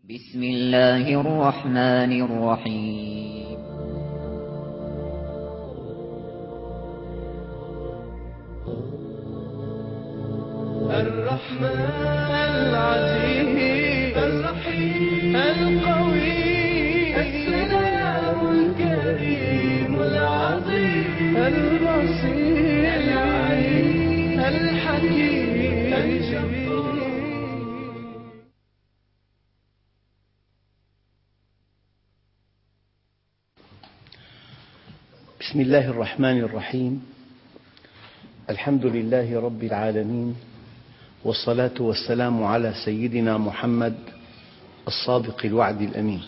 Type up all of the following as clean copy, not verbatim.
بسم الله الرحمن الرحيم. الرحمن العزيز الرحيم القوي السلام الكريم العظيم البصير العليم الحكيم الجبار. بسم الله الرحمن الرحيم. الحمد لله رب العالمين، والصلاة والسلام على سيدنا محمد الصادق الوعد الأمين.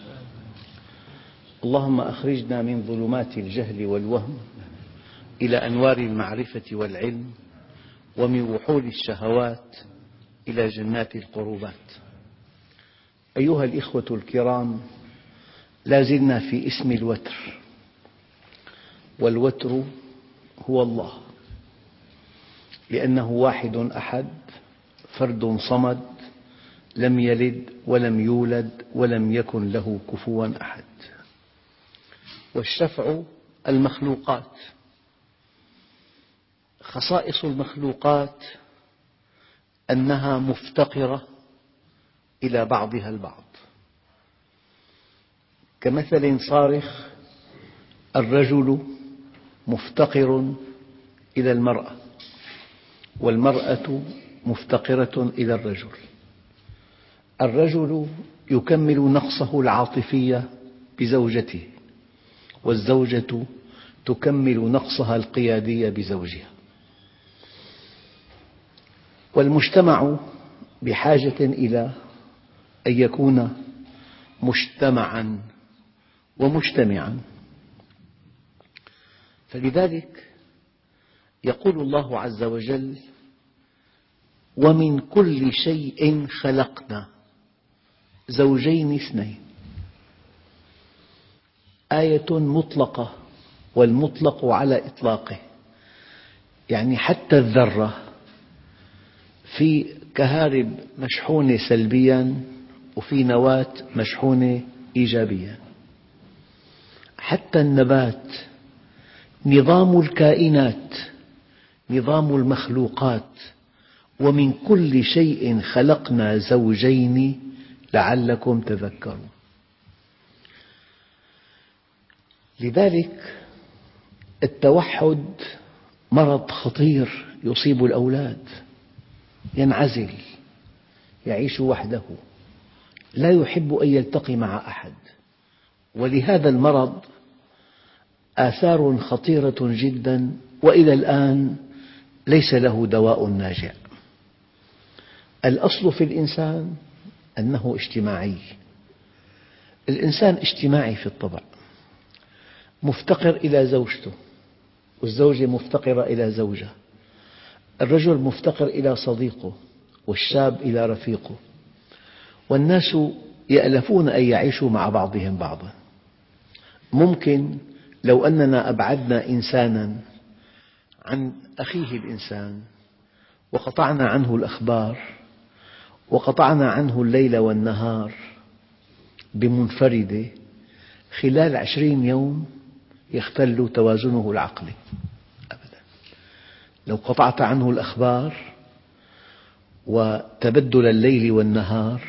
اللهم أخرجنا من ظلمات الجهل والوهم إلى أنوار المعرفة والعلم، ومن وحول الشهوات إلى جنات القربات. أيها الإخوة الكرام، لا زلنا في اسم الوتر، والوتر هو الله، لأنه واحد أحد فرد صمد، لم يلد ولم يولد ولم يكن له كفوا أحد. والشفع المخلوقات. خصائص المخلوقات أنها مفتقرة إلى بعضها البعض، كمثل صارخ: الرجل مفتقر إلى المرأة، والمرأة مفتقرة إلى الرجل. الرجل يكمل نقصه العاطفي بزوجته، والزوجة تكمل نقصها القيادي بزوجها. والمجتمع بحاجة إلى أن يكون مجتمعا ومجتمعا. فلذلك يقول الله عز وجل: ومن كل شيء خلقنا زوجين اثنين. آية مطلقة، والمطلق على إطلاقه، يعني حتى الذرة في كهارب مشحونة سلبيا، وفي نواة مشحونة إيجابيا. حتى النبات، نظام الكائنات، نظام المخلوقات. ومن كل شيء خلقنا زوجين لعلكم تذكرون. لذلك التوحد مرض خطير يصيب الأولاد. ينعزل، يعيش وحده، لا يحب أن يلتقي مع أحد. ولهذا المرض آثار خطيرة جدا، وإلى الآن ليس له دواء ناجع. الأصل في الإنسان أنه اجتماعي. الإنسان اجتماعي في الطبع، مفتقر إلى زوجته، والزوجة مفتقرة إلى زوجها، الرجل مفتقر إلى صديقه، والشاب إلى رفيقه. والناس يألفون أن يعيشوا مع بعضهم بعضا. ممكن لو أننا أبعدنا إنسانا عن أخيه الإنسان، وقطعنا عنه الأخبار، وقطعنا عنه الليل والنهار بمنفردة، خلال 20 يوم يختل توازنه العقلي. أبدا. لو قطعت عنه الأخبار وتبدل الليل والنهار،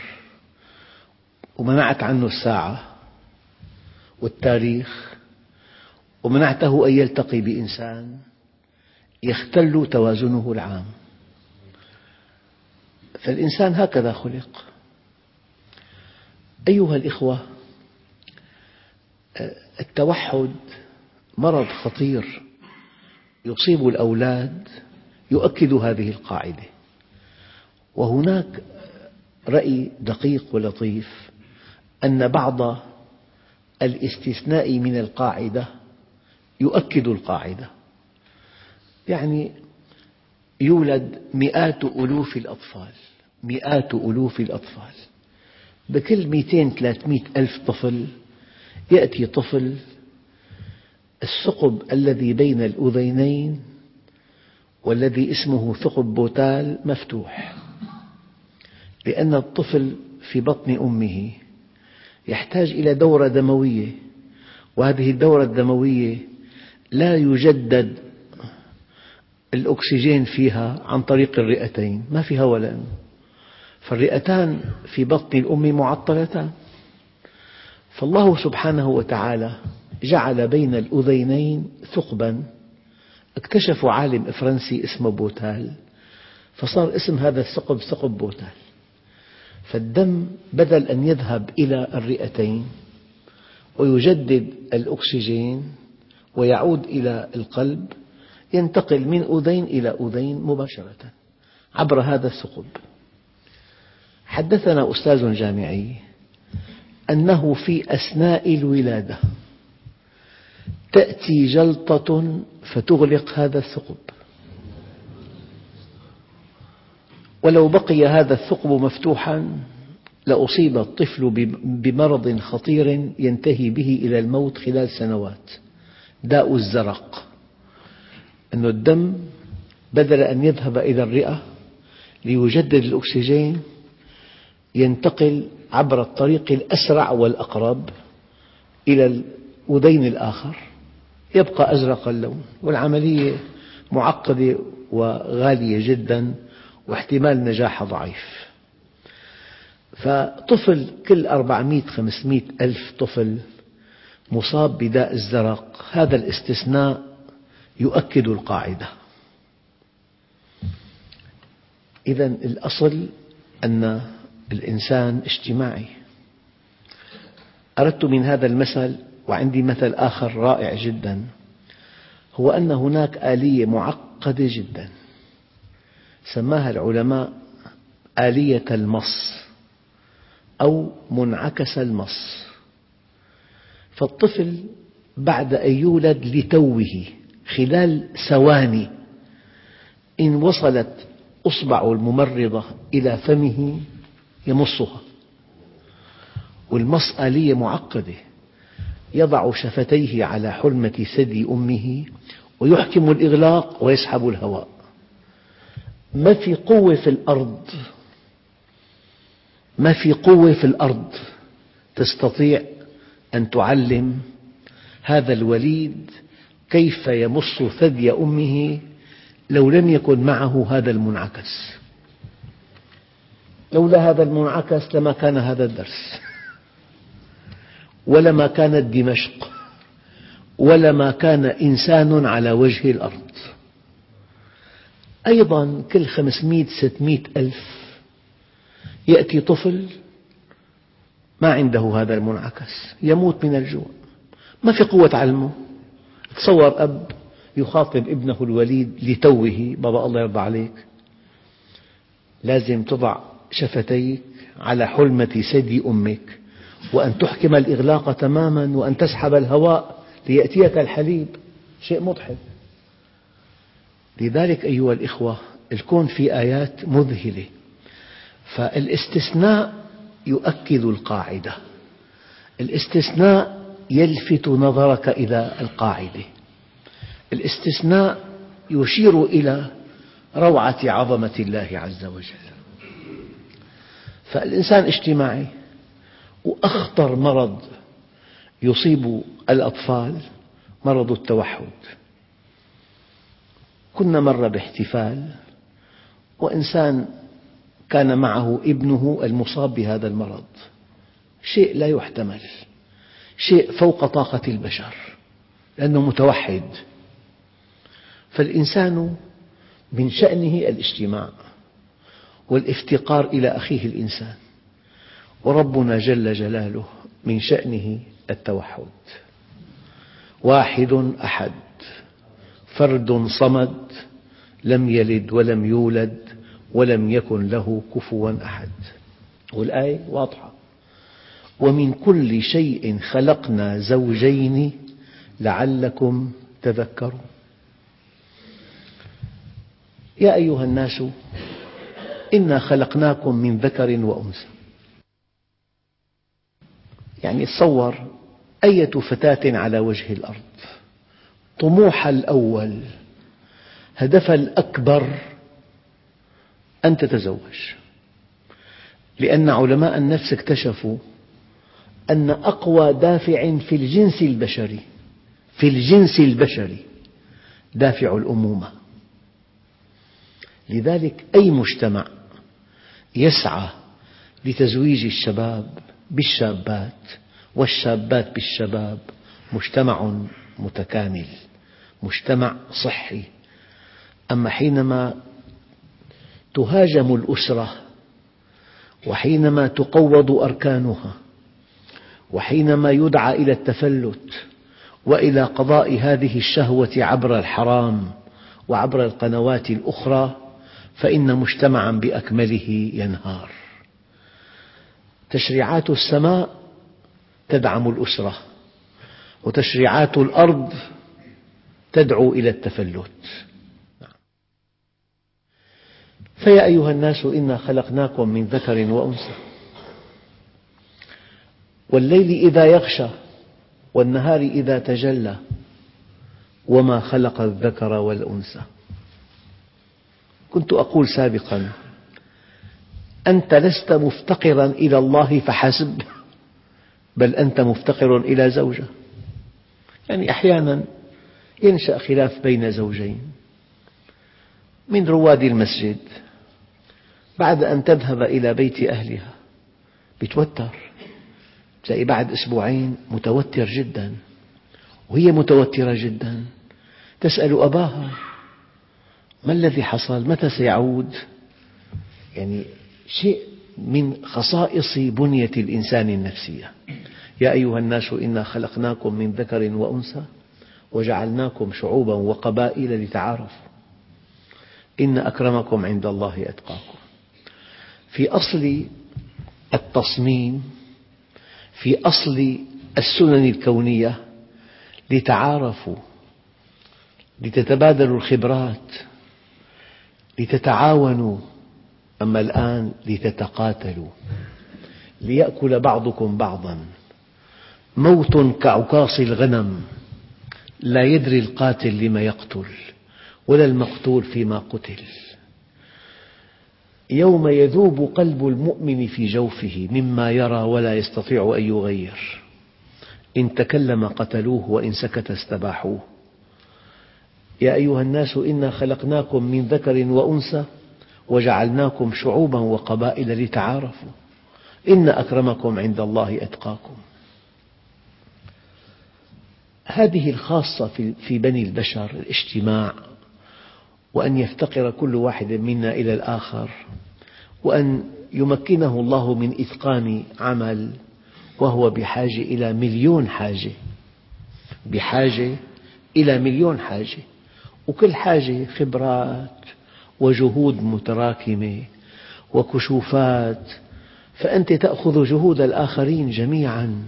ومنعت عنه الساعة والتاريخ، ومنعته أن يلتقي بإنسان، يختل توازنه العام. فالإنسان هكذا خلق. أيها الإخوة، التوحد مرض خطير يصيب الأولاد، يؤكد هذه القاعدة. وهناك رأي دقيق ولطيف أن بعض الاستثناء من القاعدة يؤكد القاعدة. يعني يولد مئات ألوف الأطفال، مئات ألوف الأطفال، بكل 200-300 ألف طفل يأتي طفل الثقب الذي بين الأذينين والذي اسمه ثقب بوتال مفتوح، لأن الطفل في بطن أمه يحتاج إلى دورة دموية، وهذه الدورة الدموية لا يجدد الأكسجين فيها عن طريق الرئتين، ما في هواء لأنه، فالرئتان في بطن الأم معطلتان. فالله سبحانه وتعالى جعل بين الأذينين ثقبا، اكتشفوا عالم فرنسي اسمه بوتال، فصار اسم هذا الثقب ثقب بوتال. فالدم بدل أن يذهب إلى الرئتين ويجدد الأكسجين ويعود إلى القلب، ينتقل من أذين إلى أذين مباشرة عبر هذا الثقب. حدثنا أستاذ جامعي أنه في أثناء الولادة تأتي جلطة فتغلق هذا الثقب، ولو بقي هذا الثقب مفتوحا لأصيب الطفل بمرض خطير ينتهي به إلى الموت خلال سنوات، داء الزرق، أن الدم بدل أن يذهب إلى الرئة ليجدد الأكسجين ينتقل عبر الطريق الأسرع والأقرب إلى الأذين الآخر، يبقى أزرق اللون، والعملية معقدة وغالية جدا واحتمال نجاحها ضعيف. فطفل كل 400-500 ألف طفل مصاب بداء الزرق، هذا الاستثناء يؤكد القاعدة. إذن الأصل أن الإنسان اجتماعي. أردت من هذا المثل، وعندي مثل آخر رائع جدا، هو أن هناك آلية معقدة جدا سماها العلماء آلية المص أو منعكس المص. فالطفل بعد أن يولد لتوه خلال ثواني إن وصلت أصبع الممرضة إلى فمه يمصها، والمص آلية معقدة، يضع شفتيه على حلمة ثدي أمه ويحكم الإغلاق ويسحب الهواء. ما في قوة في الأرض تستطيع أن تعلم هذا الوليد كيف يمص ثدي أمه لو لم يكن معه هذا المنعكس. لولا هذا المنعكس لما كان هذا الدرس، ولما كانت دمشق، ولما كان إنسان على وجه الأرض. أيضا كل 500-600 ألف يأتي طفل ما عنده هذا المنعكس، يموت من الجوع، ما في قوة علمه. تصور أب يخاطب ابنه الوليد لتوه: بابا الله يرضى عليك، لازم تضع شفتيك على حلمة ثدي أمك، وأن تحكم الإغلاق تماما، وأن تسحب الهواء ليأتيك الحليب. شيء مضحك. لذلك أيها الإخوة، الكون في آيات مذهلة، فالاستثناء يؤكد القاعدة، الاستثناء يلفت نظرك إلى القاعدة، الاستثناء يشير إلى روعة عظمة الله عز وجل. فالإنسان اجتماعي، وأخطر مرض يصيب الأطفال مرض التوحد. كنا مرة باحتفال وإنسان كان معه ابنه المصاب بهذا المرض، شيء لا يحتمل، شيء فوق طاقة البشر، لأنه متوحد. فالإنسان من شأنه الاجتماع والافتقار إلى أخيه الإنسان، وربنا جل جلاله من شأنه التوحد. واحد أحد، فرد صمد، لم يلد ولم يولد ولم يكن له كفوا أحد. والآية واضحة: ومن كل شيء خلقنا زوجين لعلكم تذكرون. يا أيها الناس إنا خلقناكم من ذكر وأنثى. يعني تصور أية فتاة على وجه الأرض طموحها الأول، هدفها الأكبر أن تتزوج، لأن علماء النفس اكتشفوا أن أقوى دافع في الجنس البشري دافع الأمومة. لذلك أي مجتمع يسعى لتزويج الشباب بالشابات والشابات بالشباب مجتمع متكامل، مجتمع صحي. أما حينما تهاجم الأسرة، وحينما تقوض أركانها، وحينما يدعى إلى التفلت وإلى قضاء هذه الشهوة عبر الحرام وعبر القنوات الأخرى، فإن مجتمعا بأكمله ينهار. تشريعات السماء تدعم الأسرة، وتشريعات الأرض تدعو إلى التفلت. فيا أيها الناس إنا خلقناكم من ذكر وأنثى والليل إذا يغشى والنهار إذا تجلى وما خلق الذكر والأنثى. كنت أقول سابقا: أنت لست مفتقرا إلى الله فحسب، بل أنت مفتقر إلى زوجة. يعني أحيانا ينشأ خلاف بين زوجين من رواد المسجد، بعد أن تذهب إلى بيت أهلها يتوتر، تلاقي بعد أسبوعين متوتر جدا، وهي متوترة جدا، تسأل أباها: ما الذي حصل؟ متى سيعود؟ يعني شيء من خصائص بنية الإنسان النفسية. يا أيها الناس إنا خلقناكم من ذكر وأنثى وجعلناكم شعوبا وقبائل لتعارفوا إن أكرمكم عند الله أتقاكم. في أصل التصميم، في أصل السنن الكونية لتعارفوا، لتتبادلوا الخبرات، لتتعاونوا. أما الآن لتتقاتلوا، ليأكل بعضكم بعضا. موت كعكاص الغنم، لا يدري القاتل لما يقتل ولا المقتول فيما قتل. يوم يذوب قلب المؤمن في جوفه مما يرى ولا يستطيع أن يغير. إن تكلم قتلوه وإن سكت استباحوه. يا أيها الناس إنا خلقناكم من ذكر وأنثى وجعلناكم شعوبا وقبائل لتعارفوا إن أكرمكم عند الله أتقاكم. هذه الخاصة في بني البشر، الاجتماع، وأن يفتقر كل واحد منا إلى الآخر، وأن يمكنه الله من إتقان عمل وهو بحاجة إلى مليون حاجة، بحاجة إلى مليون حاجة، وكل حاجة خبرات وجهود متراكمة وكشوفات. فأنت تأخذ جهود الآخرين جميعا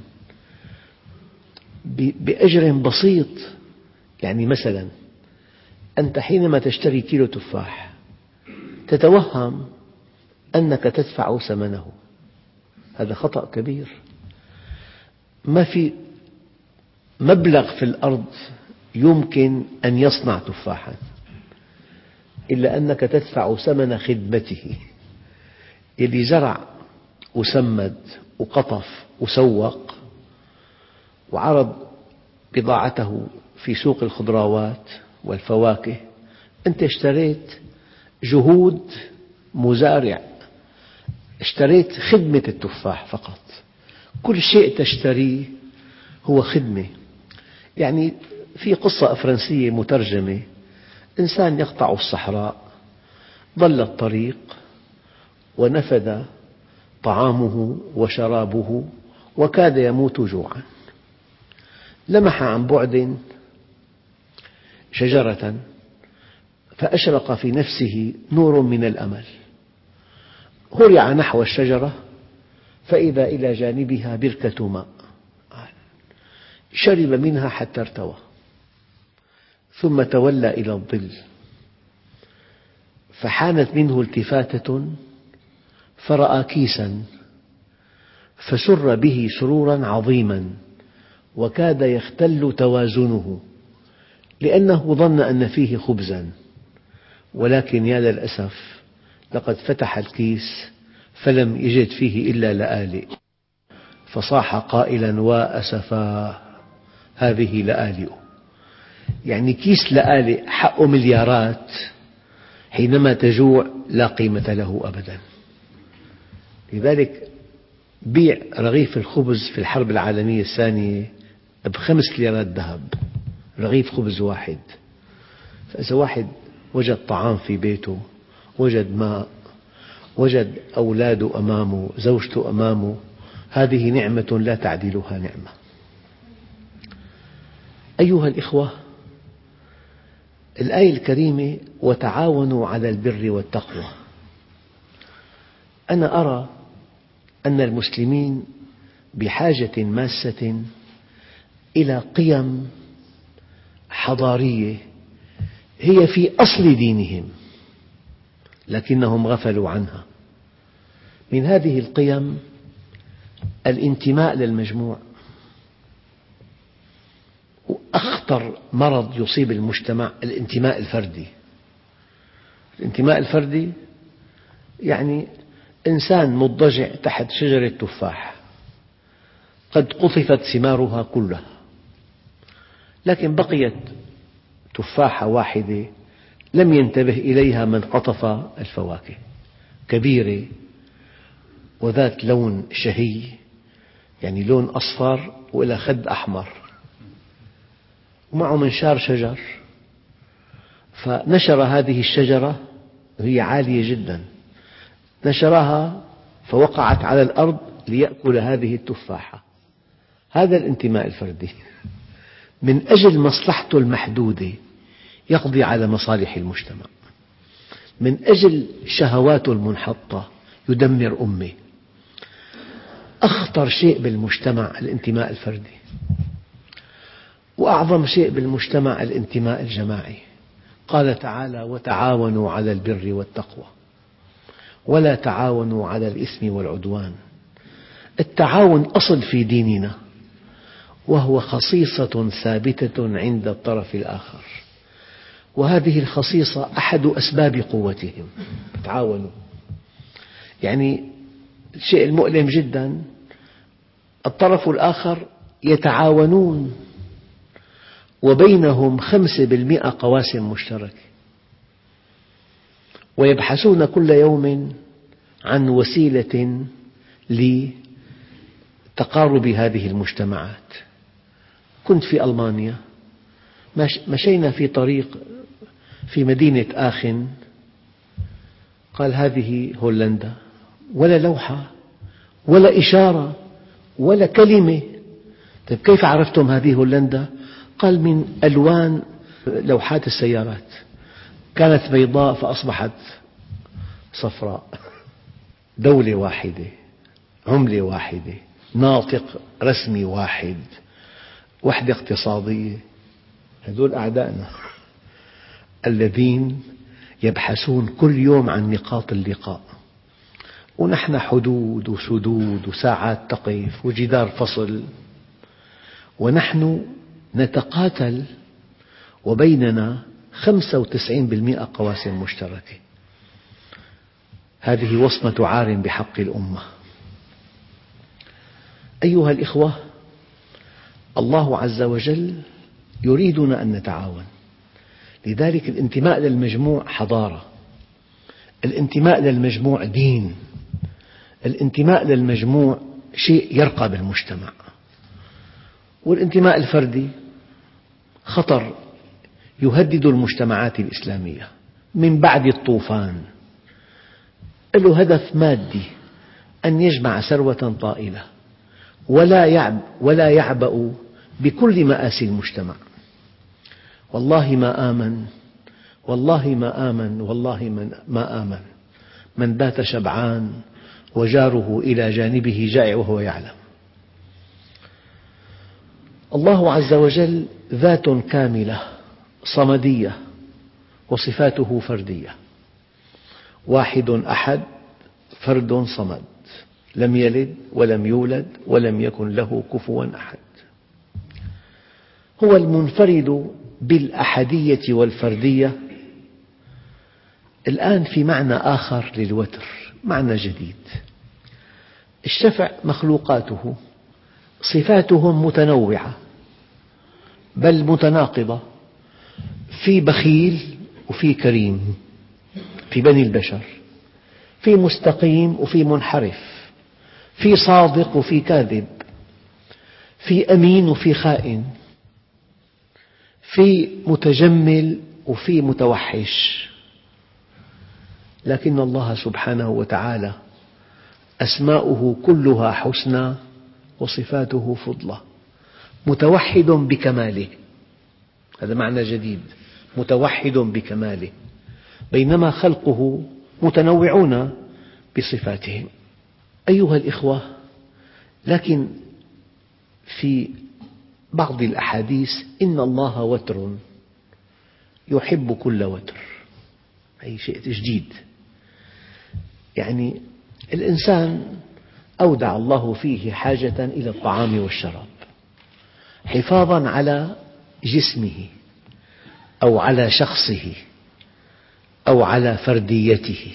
بأجر بسيط. يعني مثلا أنت حينما تشتري كيلو تفاح تتوهم أنك تدفع ثمنه، هذا خطأ كبير. ما في مبلغ في الأرض يمكن أن يصنع تفاحا إلا أنك تدفع ثمن خدمته. اللي زرع وسمد وقطف وسوق وعرض بضاعته في سوق الخضروات والفواكه، أنت اشتريت جهود مزارع، اشتريت خدمة التفاح فقط. كل شيء تشتريه هو خدمة. يعني في قصة فرنسية مترجمة: إنسان يقطع الصحراء، ضل الطريق ونفد طعامه وشرابه وكاد يموت جوعا، لمح عن بعد شجرة فأشرق في نفسه نور من الأمل، هرع نحو الشجرة فإذا إلى جانبها بركة ماء، شرب منها حتى ارتوى، ثم تولى إلى الظل، فحانت منه التفاتة فرأى كيسا فسر به سرورا عظيما وكاد يختل توازنه، لأنه ظن أن فيه خبزا، ولكن يا للأسف لقد فتح الكيس فلم يجد فيه إلا لآلئ، فصاح قائلا وأسفا هذه لآلئ. يعني كيس لآلئ حقه مليارات، حينما تجوع لا قيمة له أبدا. لذلك بيع رغيف الخبز في الحرب العالمية الثانية ب5 ليرات ذهب، رغيف خبز واحد. فإذا واحد وجد طعام في بيته، وجد ماء، وجد أولاده أمامه، زوجته أمامه، هذه نعمة لا تعدلها نعمة. أيها الإخوة، الآية الكريمة وتعاونوا على البر والتقوى. أنا أرى أن المسلمين بحاجة ماسة إلى قيم حضارية هي في أصل دينهم، لكنهم غفلوا عنها. من هذه القيم الانتماء للمجموع. وأخطر مرض يصيب المجتمع الانتماء الفردي. الانتماء الفردي يعني إنسان مضطجع تحت شجرة تفاح قد قطفت ثمارها كلها، لكن بقيت تفاحة واحدة لم ينتبه إليها من قطف الفواكه، كبيرة وذات لون شهي، يعني لون أصفر وإلى خد أحمر، ومعه منشار شجر. فنشر هذه الشجرة وهي عالية جدا، نشرها فوقعت على الأرض ليأكل هذه التفاحة. هذا الانتماء الفردي، من أجل مصلحته المحدودة يقضي على مصالح المجتمع، من أجل شهواته المنحطة يدمر أمة. أخطر شيء بالمجتمع الانتماء الفردي، وأعظم شيء بالمجتمع الانتماء الجماعي. قال تعالى وتعاونوا على البر والتقوى ولا تعاونوا على الإثم والعدوان. التعاون أصل في ديننا، وهو خصيصة ثابتة عند الطرف الآخر، وهذه الخصيصة أحد أسباب قوتهم. تعاونوا، يعني الشيء المؤلم جدا الطرف الآخر يتعاونون وبينهم 5% قواسم مشتركة، ويبحثون كل يوم عن وسيلة لتقارب هذه المجتمعات. كنت في ألمانيا، مشينا في طريق في مدينة آخن، قال هذه هولندا، ولا لوحة ولا إشارة ولا كلمة. طيب كيف عرفتم هذه هولندا؟ قال من ألوان لوحات السيارات، كانت بيضاء فأصبحت صفراء. دولة واحدة، عملة واحدة، ناطق رسمي واحد، وحدة اقتصادية. هذول أعدائنا الذين يبحثون كل يوم عن نقاط اللقاء، ونحن حدود وسدود وساعات تقف وجدار فصل، ونحن نتقاتل وبيننا 95% قواسم مشتركة. هذه وصمة عار بحق الأمة. أيها الإخوة، الله عز وجل يريدنا أن نتعاون. لذلك الانتماء للمجموع حضارة، الانتماء للمجموع دين، الانتماء للمجموع شيء يرقى بالمجتمع. والانتماء الفردي خطر يهدد المجتمعات الإسلامية من بعد الطوفان. له هدف مادي، أن يجمع ثروة طائلة، ولا يعبأ بكل مآسي المجتمع. والله ما آمن، والله ما آمن، والله ما آمن من بات شبعان وجاره إلى جانبه جائع وهو يعلم. الله عز وجل ذات كاملة صمدية، وصفاته فردية. واحد أحد، فرد صمد، لم يلد ولم يولد ولم يكن له كفوا أحد. هو المنفرد بالأحدية والفردية. الآن في معنى آخر للوتر، معنى جديد. الشفع مخلوقاته صفاتهم متنوعة بل متناقضة، في بخيل وفي كريم في بني البشر، في مستقيم وفي منحرف، في صادق وفي كاذب، في أمين وفي خائن، في متجمل وفي متوحش. لكن الله سبحانه وتعالى أسماؤه كلها حسنى وصفاته فضلى، متوحد بكماله، هذا معنى جديد، متوحد بكماله، بينما خلقه متنوعون بصفاتهم. أيها الإخوة، لكن في بعض الأحاديث إن الله وتر يحب كل وتر، أي شيء جديد. يعني الإنسان أودع الله فيه حاجة إلى الطعام والشراب حفاظا على جسمه أو على شخصه أو على فرديته،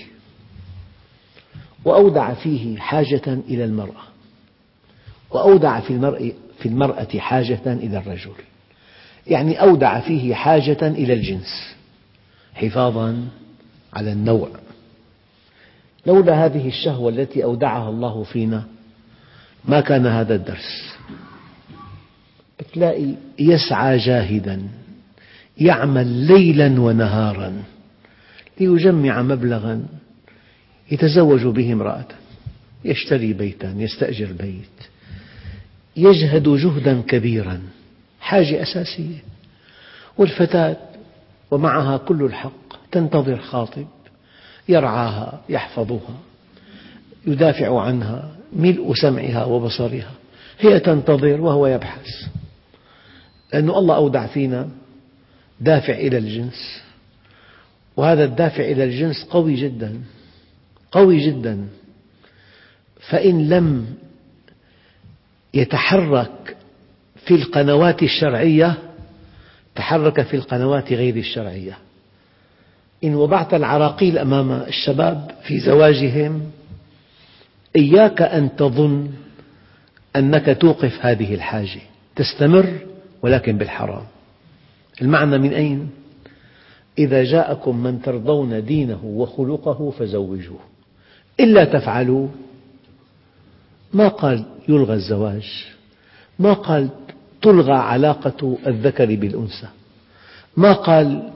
وأودع فيه حاجة إلى المرأة، وأودع في المرأة حاجة إلى الرجل، يعني أودع فيه حاجة إلى الجنس حفاظا على النوع. لولا هذه الشهوة التي أودعها الله فينا ما كان هذا الدرس. تلاقي يسعى جاهدا يعمل ليلا ونهارا ليجمع مبلغا يتزوج به امرأة، يشتري بيتا، يستأجر بيت، يجهد جهدا كبيرا، حاجة أساسية. والفتاة ومعها كل الحق تنتظر خاطب يرعاها، يحفظها، يدافع عنها، ملء سمعها وبصرها، هي تنتظر وهو يبحث، لأن الله أودع فينا دافع إلى الجنس، وهذا الدافع إلى الجنس قوي جدا قوي جدا، فإن لم يتحرك في القنوات الشرعية تحرك في القنوات غير الشرعية. إن وضعت العراقيل أمام الشباب في زواجهم إياك أن تظن أنك توقف هذه الحاجة، تستمر ولكن بالحرام. المعنى من أين؟ إذا جاءكم من ترضون دينه وخلقه فزوجوه، إلا تفعلوا، ما قال يلغى الزواج، ما قال تلغى علاقة الذكر بالأنثى، ما قال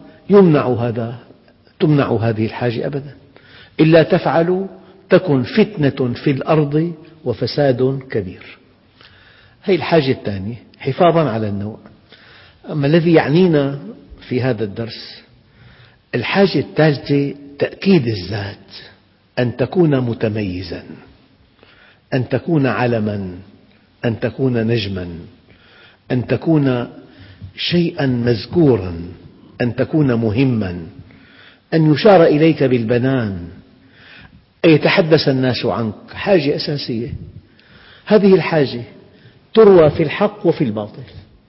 تمنع هذه الحاجة أبدا. إلا تفعلوا تكن فتنة في الأرض وفساد كبير. هذه الحاجة الثانية حفاظا على النوع. أما الذي يعنينا في هذا الدرس الحاجة الثالثة تأكيد الذات، أن تكون متميزا، أن تكون علما، أن تكون نجما، أن تكون شيئا مذكورا، أن تكون مهما، أن يشار إليك بالبنان، أن يتحدث الناس عنك، حاجة أساسية. هذه الحاجة تروى في الحق وفي الباطل.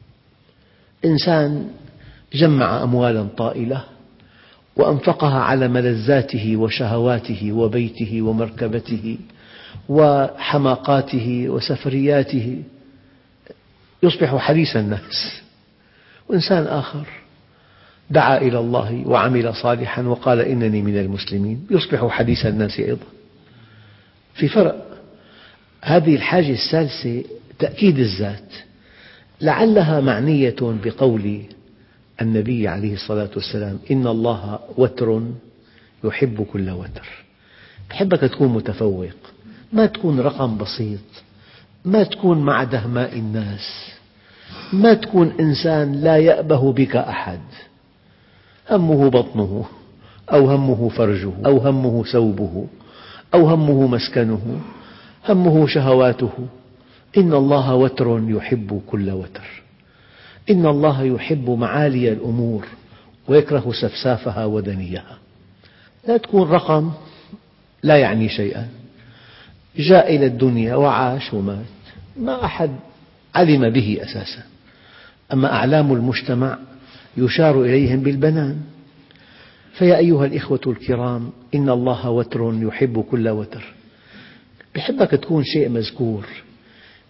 إنسان جمع أموالا طائلة وأنفقها على ملذاته وشهواته وبيته ومركبته وحماقاته وسفرياته، يصبح حديث الناس. وإنسان آخر دعا إلى الله وعمل صالحا وقال إنني من المسلمين، يصبح حديث الناس أيضا. في فرق. هذه الحاجة الثالثة تأكيد الذات، لعلها معنية بقول النبي عليه الصلاة والسلام إن الله وتر يحب كل وتر. بحبك تكون متفوق، ما تكون رقم بسيط، ما تكون مع دهماء الناس، ما تكون إنسان لا يأبه بك أحد، همه بطنه أو همه فرجه أو همه ثوبه أو همه مسكنه، همه شهواته. إن الله وتر يحب كل وتر. إن الله يحب معالي الأمور ويكره سفسافها ودنيها. لا تكون رقم لا يعني شيئا، جاء إلى الدنيا وعاش ومات، ما أحد علم به أساسا. أما أعلام المجتمع يشار إليهم بالبنان. فيا أيها الإخوة الكرام، إن الله وتر يحب كل وتر. بحبك تكون شيء مذكور،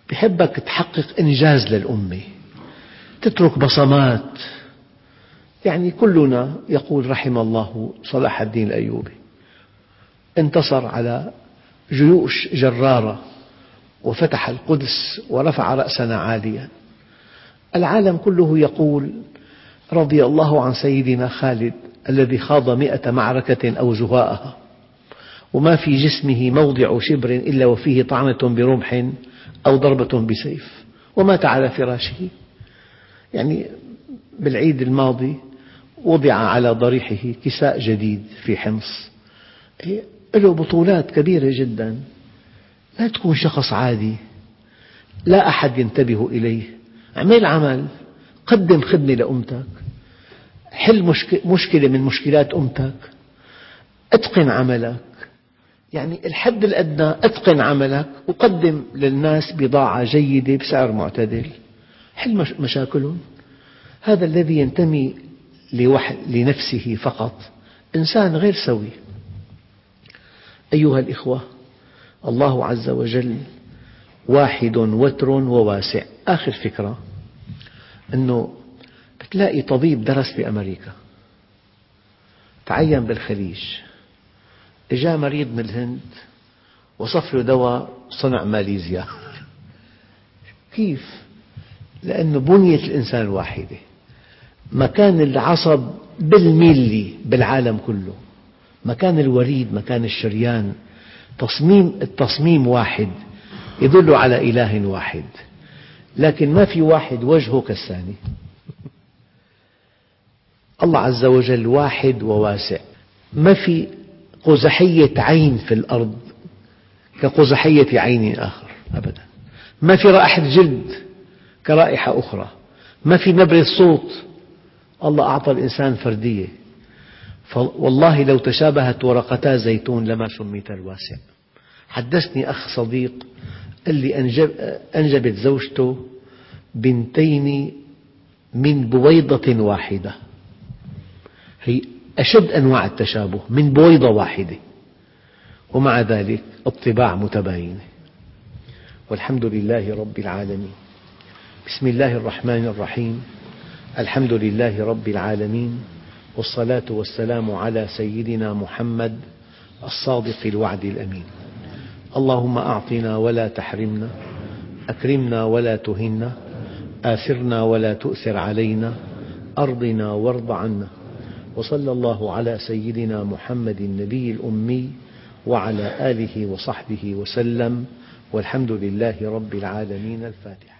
بحبك تحقق إنجاز للأمة، تترك بصمات. يعني كلنا يقول رحم الله صلاح الدين الأيوبي، انتصر على جيوش جرارة وفتح القدس ورفع رأسنا عاليا. العالم كله يقول رضي الله عن سيدنا خالد الذي خاض 100 معركة أو زهاءها، وما في جسمه موضع شبر إلا وفيه طعنة برمح أو ضربة بسيف، ومات على فراشه. يعني بالعيد الماضي وضع على ضريحه كساء جديد في حمص، له بطولات كبيرة جدا. لا تكون شخص عادي لا أحد ينتبه إليه. اعمل عمل، قدم خدمة لأمتك، حل مشكلة من مشكلات أمتك، أتقن عملك. يعني الحد الأدنى أتقن عملك وقدم للناس بضاعة جيدة بسعر معتدل، حل مشاكلهم. هذا الذي ينتمي لنفسه فقط إنسان غير سوي. أيها الإخوة، الله عز وجل واحد وتر وواسع. آخر فكرة أنه بتلاقي طبيب درس بأمريكا، تعين بالخليج، جاء مريض من الهند وصف له دواء صنع ماليزيا. كيف؟ لأن بنية الإنسان واحدة. مكان العصب بالملي بالعالم كله، مكان الوريد، مكان الشريان، التصميم واحد يدل على إله واحد، لكن ما في واحد وجهه كالثاني. الله عز وجل واحد وواسع، ما في قزحية عين في الأرض كقزحية عين آخر أبدا، ما في رائحة جلد كرائحة أخرى، ما في نبرة صوت. الله أعطى الإنسان فردية، والله لو تشابهت ورقتا زيتون لما سميت الواسع. حدثني أخ صديق قال لي أنجبت زوجته بنتين من بويضة واحدة، هي أشد أنواع التشابه، من بويضة واحدة، ومع ذلك الطباع متباينة. والحمد لله رب العالمين. بسم الله الرحمن الرحيم. الحمد لله رب العالمين، والصلاة والسلام على سيدنا محمد الصادق الوعد الأمين. اللهم أعطنا ولا تحرمنا، أكرمنا ولا تهنا، آثرنا ولا تؤثر علينا، أرضنا وارض عنا. وصلى الله على سيدنا محمد النبي الأمي وعلى آله وصحبه وسلم، والحمد لله رب العالمين. الفاتحة.